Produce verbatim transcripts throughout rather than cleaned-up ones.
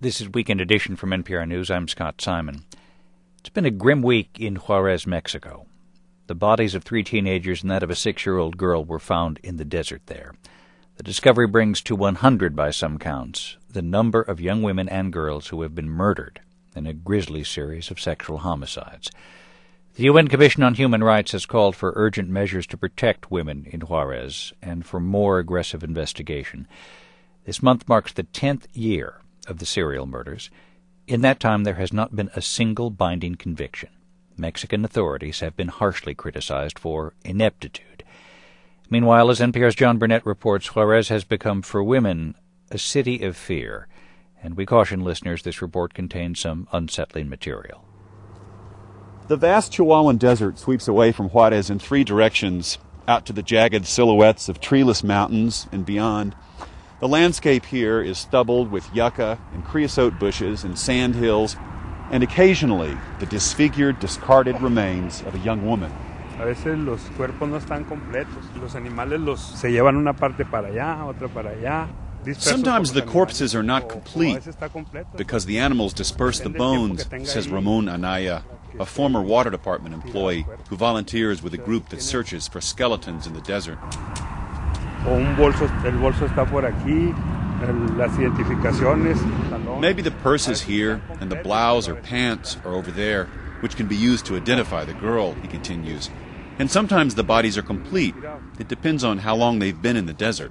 This is Weekend Edition from N P R News. I'm Scott Simon. It's been a grim week in Juarez, Mexico. The bodies of three teenagers and that of a six-year-old girl were found in the desert there. The discovery brings to one hundred, by some counts, the number of young women and girls who have been murdered in a grisly series of sexual homicides. The U N Commission on Human Rights has called for urgent measures to protect women in Juarez and for more aggressive investigation. This month marks the tenth year of the serial murders. In that time, there has not been a single binding conviction. Mexican authorities have been harshly criticized for ineptitude. Meanwhile, as N P R's John Burnett reports, Juarez has become, for women, a city of fear. And we caution listeners this report contains some unsettling material. The vast Chihuahuan Desert sweeps away from Juarez in three directions, out to the jagged silhouettes of treeless mountains and beyond. The landscape here is stubbled with yucca and creosote bushes and sand hills, and occasionally the disfigured, discarded remains of a young woman. A veces los cuerpos no están completos. Los animales los se llevan una parte para allá, otra para allá. Sometimes the corpses are not complete because the animals disperse the bones, says Ramon Anaya, a former Water Department employee who volunteers with a group that searches for skeletons in the desert. Maybe the purse is here and the blouse or pants are over there, which can be used to identify the girl, he continues. And sometimes the bodies are complete. It depends on how long they've been in the desert.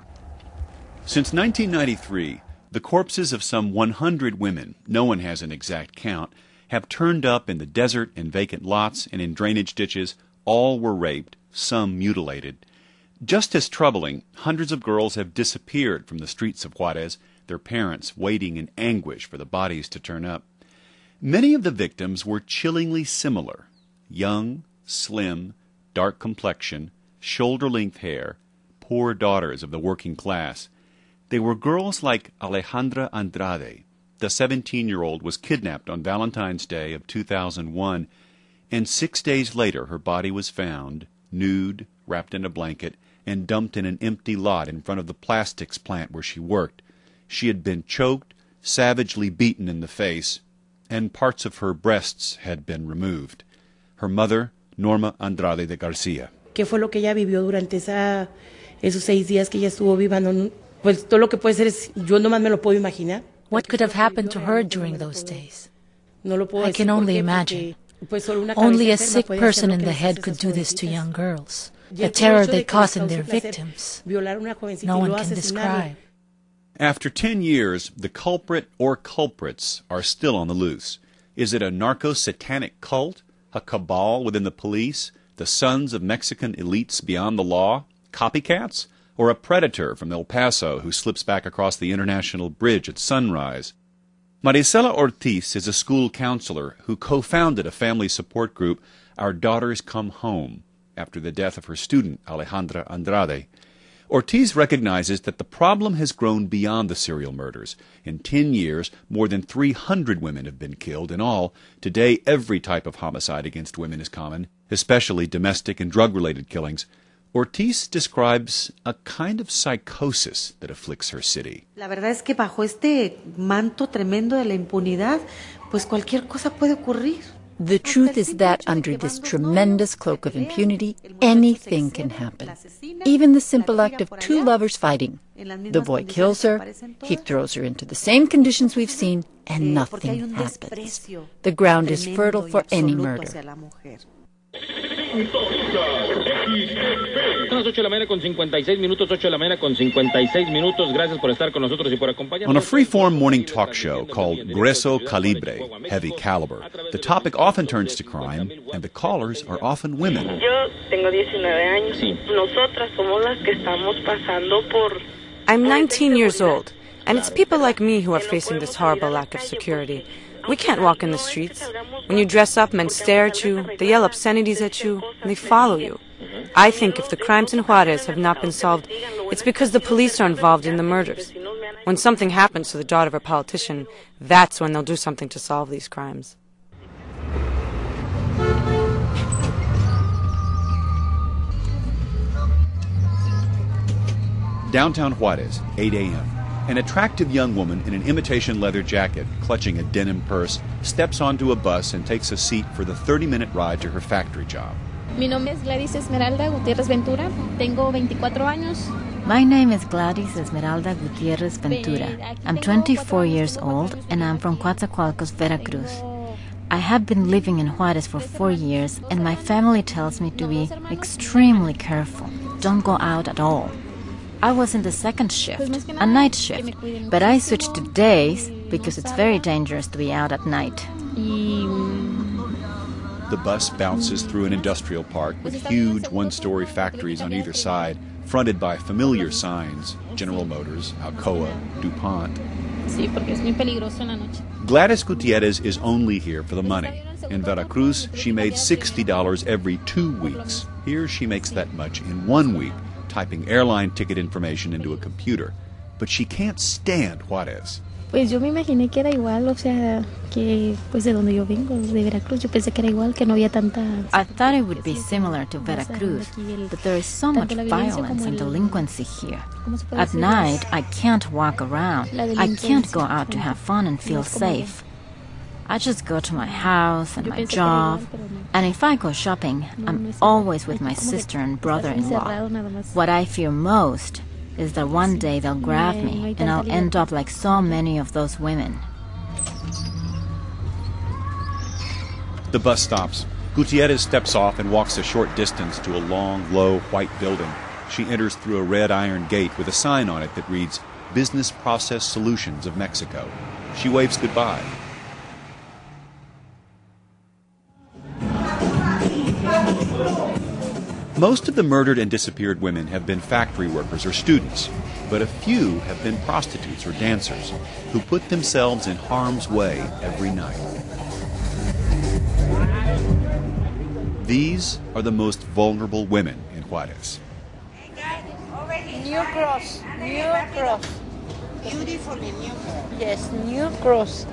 Since nineteen ninety-three, the corpses of some one hundred women, no one has an exact count, have turned up in the desert in vacant lots and in drainage ditches. All were raped, some mutilated. Just as troubling, hundreds of girls have disappeared from the streets of Juarez, their parents waiting in anguish for the bodies to turn up. Many of the victims were chillingly similar: young, slim, dark complexion, shoulder-length hair, poor daughters of the working class. They were girls like Alejandra Andrade. The seventeen-year-old was kidnapped on Valentine's Day of two thousand one, and six days later her body was found, nude, wrapped in a blanket, and dumped in an empty lot in front of the plastics plant where she worked. She had been choked, savagely beaten in the face, and parts of her breasts had been removed. Her mother, Norma Andrade de Garcia. ¿Qué fue lo que ella vivió durante esa, esos seis días que ella estuvo viva? No, pues todo lo que puede ser es, yo nomás me lo puedo imaginar. What could have happened to her during those days? No lo puedo I can only imagine. Only a sick person in the head could do this to young girls. The terror they cause in their victims, no one can describe. After ten years, the culprit or culprits are still on the loose. Is it a narco-satanic cult, a cabal within the police, the sons of Mexican elites beyond the law, copycats, or a predator from El Paso who slips back across the International Bridge at sunrise? Marisela Ortiz is a school counselor who co-founded a family support group, Our Daughters Come Home, after the death of her student, Alejandra Andrade. Ortiz recognizes that the problem has grown beyond the serial murders. In ten years, more than three hundred women have been killed in all. Today, every type of homicide against women is common, especially domestic and drug-related killings. Ortiz describes a kind of psychosis that afflicts her city. La verdad es que bajo este manto tremendo de la impunidad, pues cualquier cosa puede ocurrir. The truth is that under this tremendous cloak of impunity, anything can happen. Even the simple act of two lovers fighting. The boy kills her, he throws her into the same conditions we've seen, and nothing happens. The ground is fertile for any murder. Son las ocho de la mañana con cincuenta y seis minutos, ocho de la mañana con cincuenta y seis minutos. Gracias por estar con nosotros y por acompañarnos. On a free-form morning talk show called Grueso Calibre, Heavy Caliber, the topic often turns to crime, and the callers are often women. Yo tengo diecinueve años. Sí. Nosotras somos las que estamos pasando por... I'm nineteen years old, and it's people like me who are facing this horrible lack of security. We can't walk in the streets. When you dress up, men stare at you, they yell obscenities at you, and they follow you. I think if the crimes in Juarez have not been solved, it's because the police are involved in the murders. When something happens to the daughter of a politician, that's when they'll do something to solve these crimes. Downtown Juarez, eight a.m. An attractive young woman in an imitation leather jacket, clutching a denim purse, steps onto a bus and takes a seat for the thirty-minute ride to her factory job. Mi nombre es Gladys Esmeralda Gutiérrez Ventura. Tengo veinticuatro años. My name is Gladys Esmeralda Gutierrez Ventura. I'm twenty-four years old and I'm from Coatzacoalcos, Veracruz. I have been living in Juarez for four years and my family tells me to be extremely careful. Don't go out at all. I was in the second shift, a night shift, but I switched to days because it's very dangerous to be out at night. The bus bounces through an industrial park with huge one-story factories on either side, fronted by familiar signs: General Motors, Alcoa, DuPont. Gladys Gutierrez is only here for the money. In Veracruz, she made sixty dollars every two weeks. Here, she makes that much in one week, typing airline ticket information into a computer. But she can't stand Juarez. Pues yo me imaginé que era igual, o sea, que pues de donde yo vengo, de Veracruz, yo pensé que era igual, que no había tanta... I thought it would be similar to Veracruz, but there is so much violence and delinquency here. At night, I can't walk around. I can't go out to have fun and feel safe. I just go to my house and my job, and if I go shopping, I'm always with my sister and brother-in-law. What I fear most is that one day they'll grab me and I'll end up like so many of those women. The bus stops. Gutierrez steps off and walks a short distance to a long, low, white building. She enters through a red iron gate with a sign on it that reads, Business Process Solutions of Mexico. She waves goodbye. Most of the murdered and disappeared women have been factory workers or students, but a few have been prostitutes or dancers who put themselves in harm's way every night. These are the most vulnerable women in Juarez. New cross, new cross. Beautifully new cross. Yes, new cross.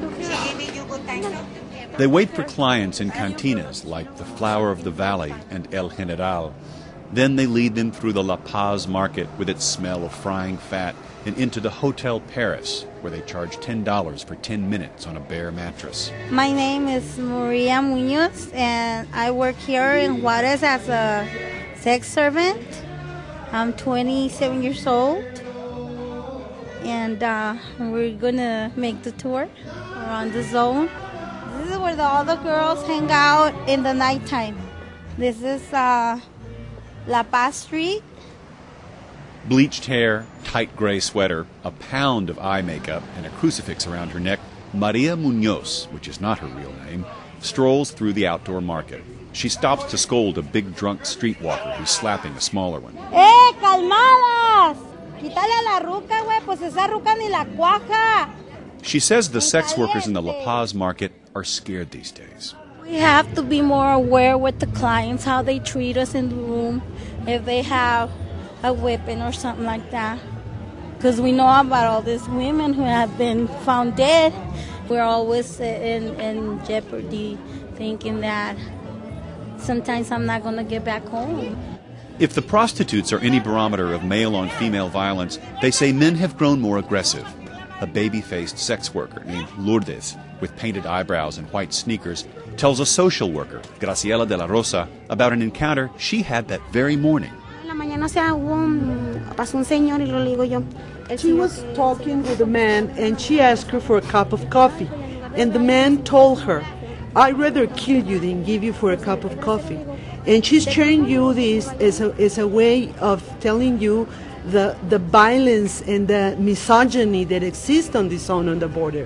They wait for clients in cantinas like the Flower of the Valley and El General. Then they lead them through the La Paz market with its smell of frying fat and into the Hotel Paris, where they charge ten dollars for ten minutes on a bare mattress. My name is Maria Munoz, and I work here in Juarez as a sex servant. I'm twenty-seven years old, and uh, we're going to make the tour around the zone. This is where the, all the girls hang out in the nighttime. This is uh, La Paz Street. Bleached hair, tight gray sweater, a pound of eye makeup, and a crucifix around her neck, Maria Munoz, which is not her real name, strolls through the outdoor market. She stops to scold a big drunk streetwalker who's slapping a smaller one. ¡Eh, calmadas! Quítale a la ruca, güey, pues esa ruca ni la cuaja. She says the sex workers in the La Paz market are scared these days. We have to be more aware with the clients, how they treat us in the room, if they have a weapon or something like that. Because we know about all these women who have been found dead. We're always in, in jeopardy, thinking that sometimes I'm not going to get back home. If the prostitutes are any barometer of male-on-female violence, they say men have grown more aggressive. A baby-faced sex worker named Lourdes, with painted eyebrows and white sneakers, tells a social worker, Graciela de la Rosa, about an encounter she had that very morning. She was talking with a man and she asked her for a cup of coffee. And the man told her, I'd rather kill you than give you for a cup of coffee. And she's sharing you this as a, as a way of telling you the, the violence and the misogyny that exists on this zone on the border.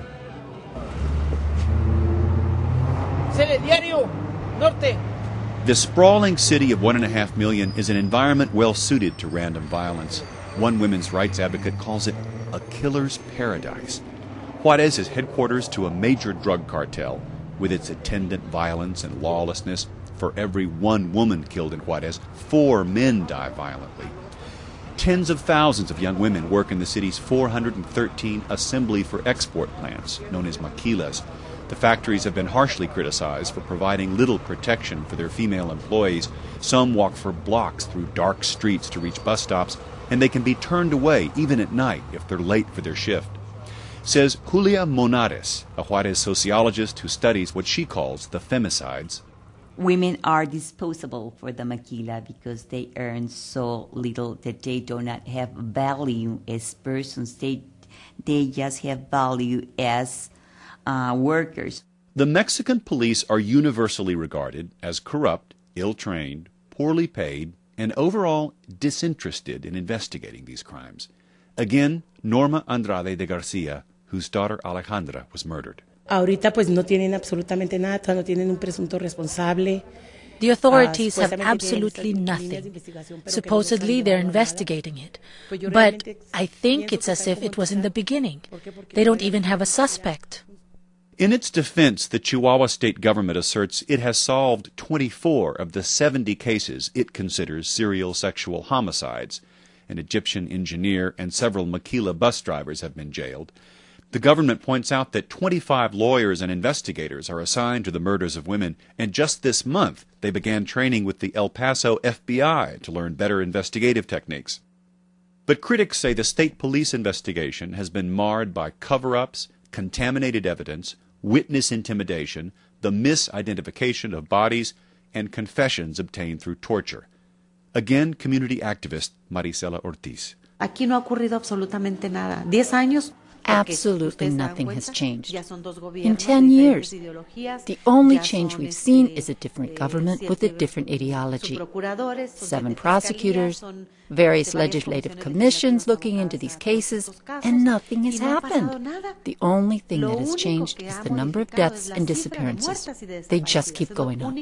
The sprawling city of one and a half million is an environment well suited to random violence. One women's rights advocate calls it a killer's paradise. Juarez is headquarters to a major drug cartel. With its attendant violence and lawlessness, for every one woman killed in Juarez, four men die violently. Tens of thousands of young women work in the city's four hundred thirteen assembly for export plants, known as maquilas. The factories have been harshly criticized for providing little protection for their female employees. Some walk for blocks through dark streets to reach bus stops, and they can be turned away even at night if they're late for their shift. Says Julia Monares, a Juarez sociologist who studies what she calls the femicides. Women are disposable for the maquila because they earn so little that they do not have value as persons. They, they just have value as uh, workers. The Mexican police are universally regarded as corrupt, ill-trained, poorly paid, and overall disinterested in investigating these crimes. Again, Norma Andrade de Garcia, whose daughter Alejandra was murdered. Ahorita pues no tienen absolutamente nada, no tienen un presunto responsable. The authorities have absolutely nothing. Supposedly they're investigating it. But I think it's as if it was in the beginning. They don't even have a suspect. In its defense, the Chihuahua state government asserts it has solved twenty-four of the seventy cases it considers serial sexual homicides. An Egyptian engineer and several maquila bus drivers have been jailed. The government points out that twenty-five lawyers and investigators are assigned to the murders of women, and just this month they began training with the El Paso F B I to learn better investigative techniques. But critics say the state police investigation has been marred by cover-ups, contaminated evidence, witness intimidation, the misidentification of bodies, and confessions obtained through torture. Again, community activist Marisela Ortiz. Aquí no ha ocurrido absolutamente nada. Diez años. Absolutely nothing has changed. In ten years, the only change we've seen is a different government with a different ideology. Seven prosecutors, various legislative commissions looking into these cases, and nothing has happened. The only thing that has changed is the number of deaths and disappearances. They just keep going up.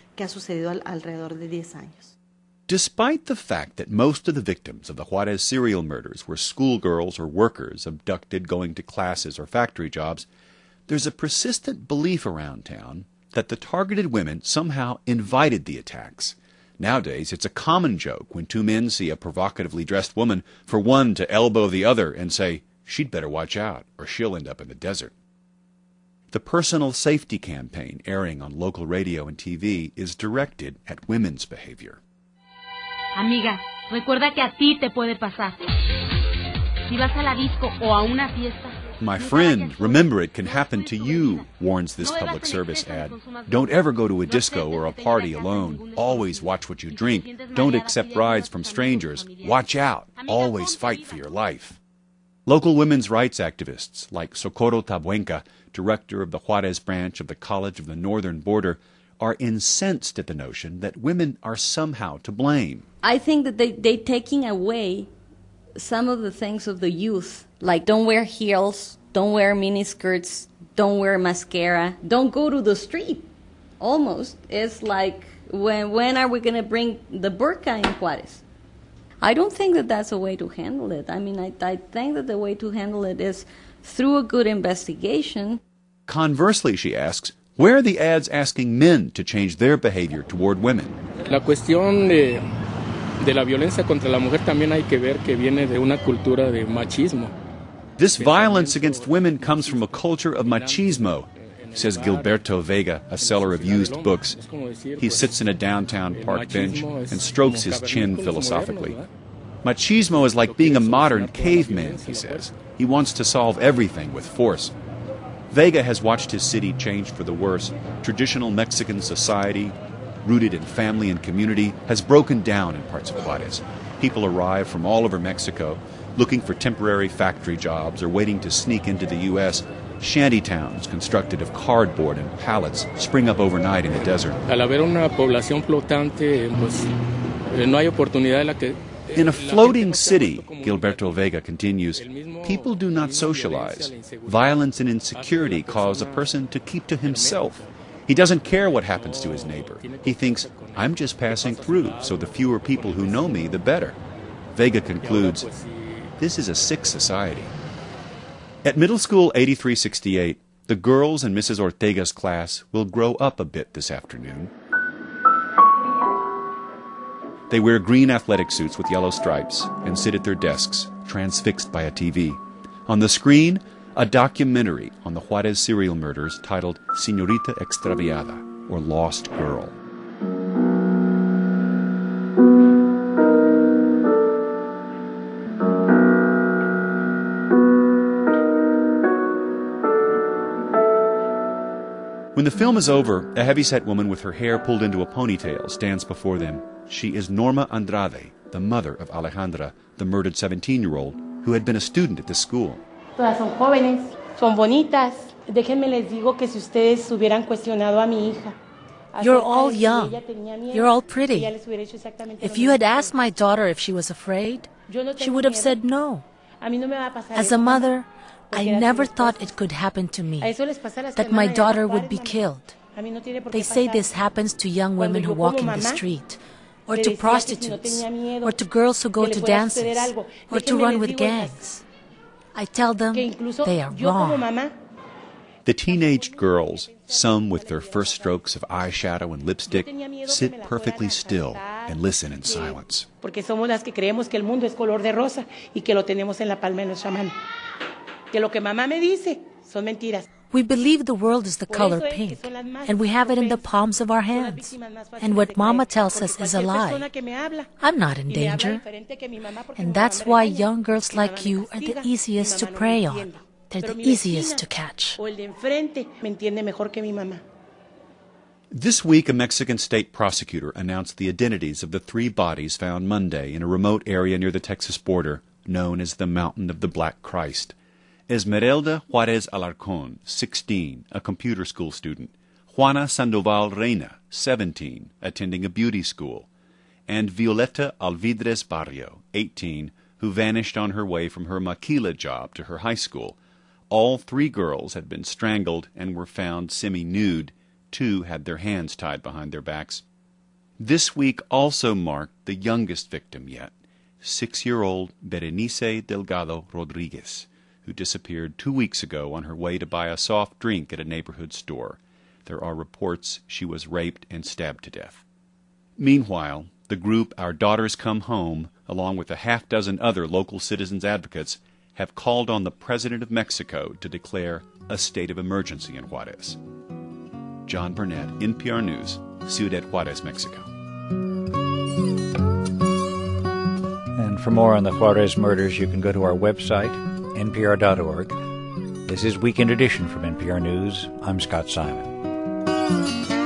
Despite the fact that most of the victims of the Juarez serial murders were schoolgirls or workers abducted going to classes or factory jobs, there's a persistent belief around town that the targeted women somehow invited the attacks. Nowadays, it's a common joke when two men see a provocatively dressed woman for one to elbow the other and say, "She'd better watch out, or she'll end up in the desert." The personal safety campaign airing on local radio and T V is directed at women's behavior. Amiga, recuerda que a ti te puede pasar. Si vas a la disco o a una fiesta. My friend, remember it can happen to you, warns this public service ad. Don't ever go to a disco or a party alone. Always watch what you drink. Don't accept rides from strangers. Watch out. Always fight for your life. Local women's rights activists like Socorro Tabuenca, director of the Juarez branch of the College of the Northern Border, are incensed at the notion that women are somehow to blame. I think that they, they're taking away some of the things of the youth, like don't wear heels, don't wear miniskirts, don't wear mascara, don't go to the street, almost. It's like, when, when are we going to bring the burqa in Juarez? I don't think that that's a way to handle it. I mean, I, I think that the way to handle it is through a good investigation. Conversely, she asks, where are the ads asking men to change their behavior toward women? La cuestión de, de la violencia contra la mujer también hay que ver que viene de una cultura de machismo. This violence against women comes from a culture of machismo, says Gilberto Vega, a seller of used books. He sits in a downtown park bench and strokes his chin philosophically. Machismo is like being a modern caveman, he says. He wants to solve everything with force. Vega has watched his city change for the worse. Traditional Mexican society, rooted in family and community, has broken down in parts of Juarez. People arrive from all over Mexico, looking for temporary factory jobs or waiting to sneak into the U S Shanty towns constructed of cardboard and pallets spring up overnight in the desert. Al haber una población flotante, pues no hay oportunidad en la que. In a floating city, Gilberto Vega continues, people do not socialize. Violence and insecurity cause a person to keep to himself. He doesn't care what happens to his neighbor. He thinks, I'm just passing through, so the fewer people who know me, the better. Vega concludes, this is a sick society. At Middle School eighty-three sixty-eight, the girls in Missus Ortega's class will grow up a bit this afternoon. They wear green athletic suits with yellow stripes and sit at their desks, transfixed by a T V. On the screen, a documentary on the Juarez serial murders titled Señorita Extraviada, or Lost Girl. When the film is over, a heavyset woman with her hair pulled into a ponytail stands before them. She is Norma Andrade, the mother of Alejandra, the murdered seventeen-year-old, who had been a student at this school. Todas son jóvenes, son bonitas. Déjenme les digo que si ustedes hubieran cuestionado a mi hija. You're all young. You're all pretty. If you had asked my daughter if she was afraid, she would have said no. As a mother, I never thought it could happen to me, that my daughter would be killed. They say this happens to young women who walk in the street, or to prostitutes, or to girls who go to dances, or to run with gangs. I tell them they are wrong. The teenaged girls, some with their first strokes of eyeshadow and lipstick, sit perfectly still and listen in silence. Porque somos las que creemos que el mundo es color de rosa y que lo tenemos en la palma de nuestra mano. Que lo que mamá me dice son mentiras. We believe the world is the color pink, and we have it in the palms of our hands. And what Mama tells us is a lie. I'm not in danger. And that's why young girls like you are the easiest to prey on. They're the easiest to catch. This week, a Mexican state prosecutor announced the identities of the three bodies found Monday in a remote area near the Texas border, known as the Mountain of the Black Christ. Esmeralda Juarez Alarcón, sixteen, a computer school student; Juana Sandoval Reina, seventeen, attending a beauty school; and Violeta Alvidrez Barrio, eighteen, who vanished on her way from her maquila job to her high school. All three girls had been strangled and were found semi-nude. Two had their hands tied behind their backs. This week also marked the youngest victim yet, six-year-old Berenice Delgado Rodriguez, who disappeared two weeks ago on her way to buy a soft drink at a neighborhood store. There are reports she was raped and stabbed to death. Meanwhile, the group Our Daughters Come Home, along with a half-dozen other local citizens advocates, have called on the President of Mexico to declare a state of emergency in Juarez. John Burnett, N P R News, Ciudad Juarez, Mexico. And for more on the Juarez murders, you can go to our website, N P R dot org. This is Weekend Edition from N P R News. I'm Scott Simon.